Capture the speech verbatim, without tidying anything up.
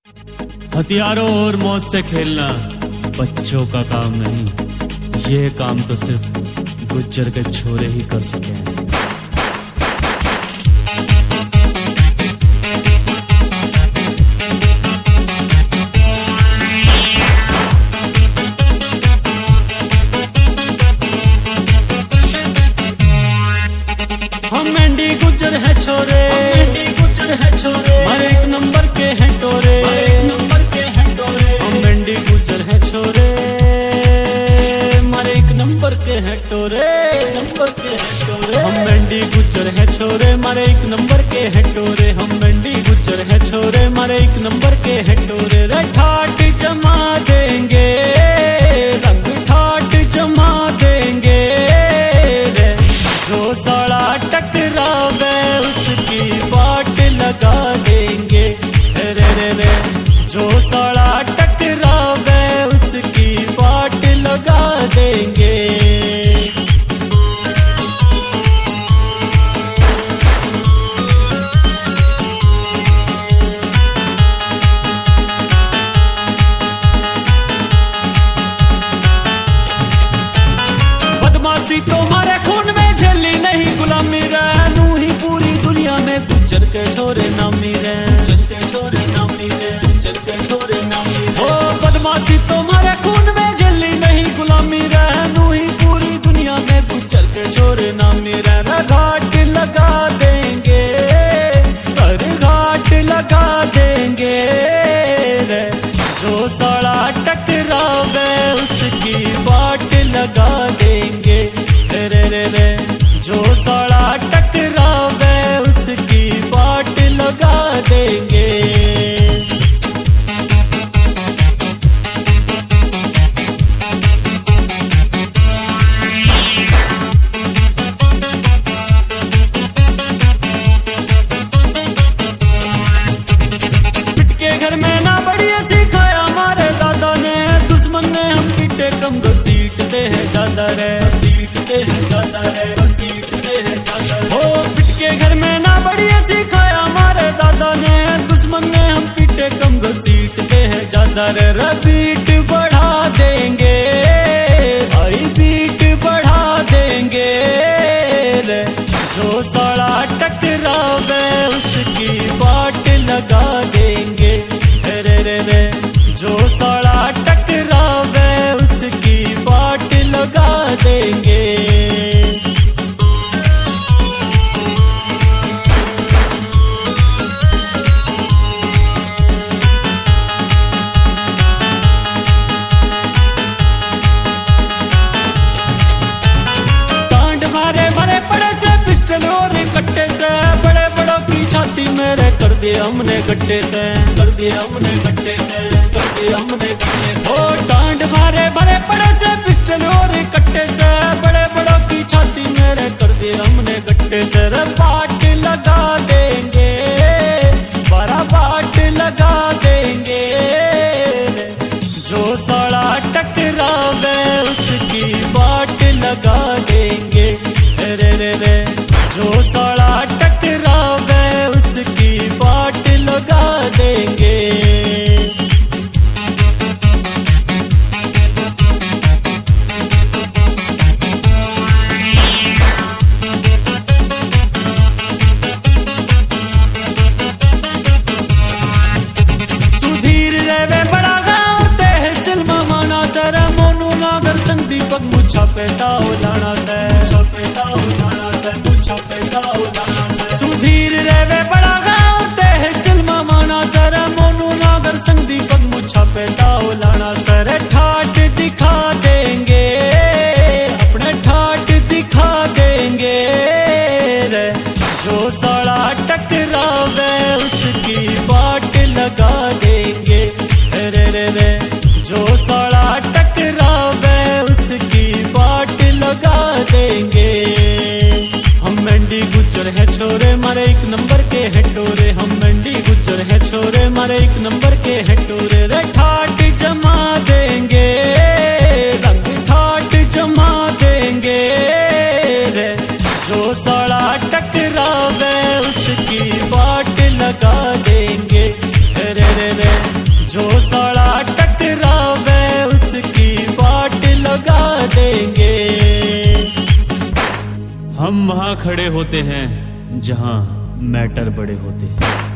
हथियारों और मौत से खेलना बच्चों का काम नहीं, ये काम तो सिर्फ गुज्जर के छोरे ही कर सके हैं। हम मेंढी गुज्जर है छोरे, मेंढी गुज्जर है छोरे, हमारे एक नंबर के हैं टोरे, एक नंबर के हैं टोरे। हम मेंढी गुज्जर है छोरे, हमारे एक नंबर के हैं टोरे, नंबर के हैं टोरे। हम मेंढी गुज्जर है छोरे, हमारे एक नंबर के हैं टोरे। हम मेंढी गुज्जर है छोरे, हमारे एक नंबर के हैं टोरे। रे ठाट जमा देंगे, रंग ठाट जमा देंगे रे। जो साला टकरावे उसकी बाट लगा देंगे रे रे रे। जो साला टकरावे उसकी बाट लगा देंगे। बदमाशी तुम्हारे खून में झेली नहीं, गुलामी रहनू ही पूरी दुनिया में गुज्जर के छोरे नामी रे, गुज्जर के छोरे नामी रे, गुज्जर के छोरे नामी रे। ओ बदमाशी तुम्हारे खून में झेली नहीं, गुलामी रहनू ही पूरी दुनिया में गुज्जर के छोरे नामी रे। घाट लगा देंगे, पर घाट लगा देंगे रे। जो साला टकरावे उसकी बाट लगा देंगे रे रे रे। जो साला टकरावे उसकी बाट लगा देंगे। पिटके घर में ना बढ़िया सिखाया हमारे दादा ने, दुश्मन ने हम पीटे कम घसीटते हैं ज्यादा रे, सीटते हैं ज्यादा रे, सीटते हैं ज्यादा रे। हो पिटके घर में ना बढ़िया सिखाया हमारे दादा ने, दुश्मन ने हम पीटे कम घसीटते हैं ज्यादा रे। बीट बढ़ा देंगे भाई, बीट बढ़ा देंगे रे। जो साला टकरावे उसकी बाट लगा देंगे रे रे रे। जो साला टकरावे उसकी बाट लगा देंगे। टांड मारे मारे पड़े से पिस्टल और कट्टे से, बड़े बड़ों की छाती मेरे कर दिए हमने गट्टे से, कर दिए हमने गट्टे से, कर दिए हमने गट्टे से। ओ डांड मारे भरे पड़े से पिस्टल और कट्टे से, बड़े बड़ों की छाती मेरे कर दिए हमने गट्टे से। रे बाट लगा देंगे, बड़ा बाट लगा देंगे। जो साला टकरावे उसकी बाट लगा देंगे रे रे रे। जो साला टकरावे उसकी बाट लगा देंगे। सुधीर रेवे बड़ा गाँव तहसील माना तेरा, मोनू नागर संग दीपक मुछा पेता हो लाना से, मुछा पेता हो लाना से, मुछा पेता हो लाना से। सुधीर रेवे बड़ा गाँव तहसील माना तेरा, मोनू नागर संग दीपक मुछा पेता हो लाना से। रे ठाट दिखा देंगे, अपने ठाट दिखा देंगे रे। जो साला टकरावे उसकी बाट लगा देंगे रे रे रे। जो साला टकरावे उसकी बाट लगा देंगे। हम मेंढी गुज्जर है छोरे, हमारे एक नंबर के हैं टोरे। हम मेंढी गुज्जर है छोरे, हमारे एक नंबर के हैं टोरे। रे ठाट जमा देंगे, रंग ठाट जमा देंगे रे। जो साला टकरावे उसकी बाट लगा देंगे रे रे रे। हम वहां खड़े होते हैं जहां मैटर बड़े होते हैं।